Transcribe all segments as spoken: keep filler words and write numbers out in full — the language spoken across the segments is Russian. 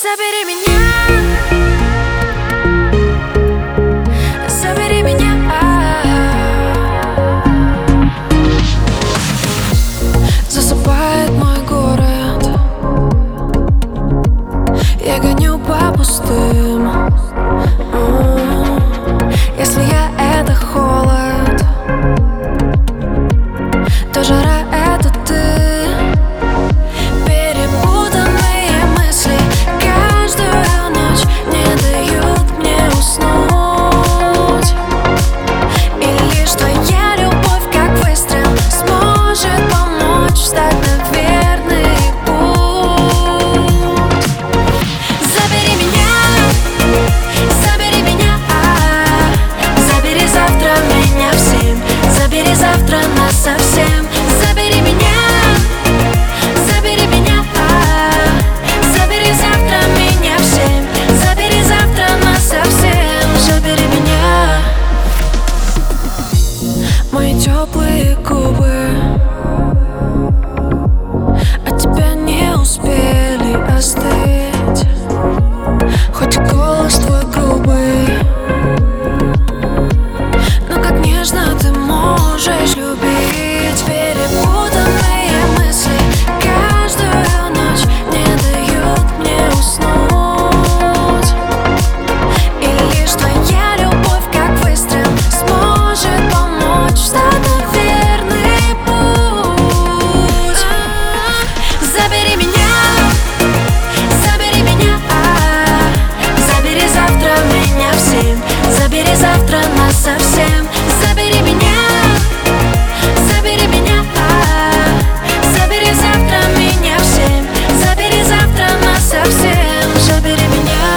Забери меня, забери меня. Засыпает мой город, я гоню по пустым. Если я — это холод, то жара — это ты. Перепутанные мысли каждую ночь не дают мне уснуть. И лишь твоя любовь, как выстрел, сможет помочь встать на верный путь. Забери меня, забери меня, забери завтра меня в семь, забери завтра нас совсем. Забери меня, забери меня, забери завтра меня в семь, забери завтра нас совсем. Забери меня. Мои теплые губы от тебя не успели остыть, хоть голос твой грубый, но как нежно ты можешь любить. Перепутанные мысли каждую ночь не дают мне уснуть. И лишь твоя любовь, как выстрел, сможет помочь встать на верный путь. Забери меня, забери меня, забери завтра меня в семь, забери завтра нас совсем. Забери меня, забери меня, забери завтра меня в семь, забери завтра нас совсем. Забери меня.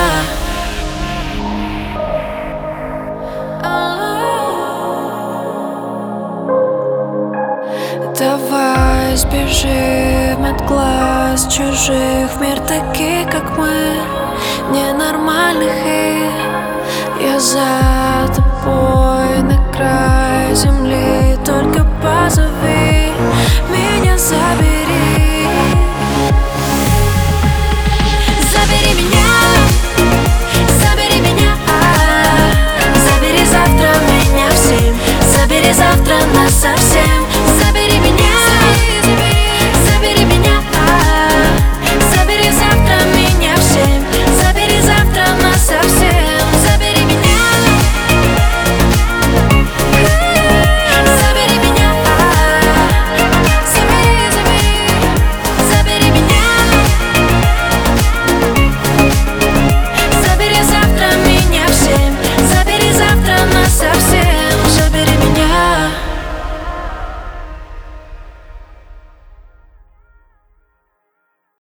Давай сбежим от глаз чужих в мир таких, как мы, ненормальных, и я за тобой на край земли. Только позови меня, забери.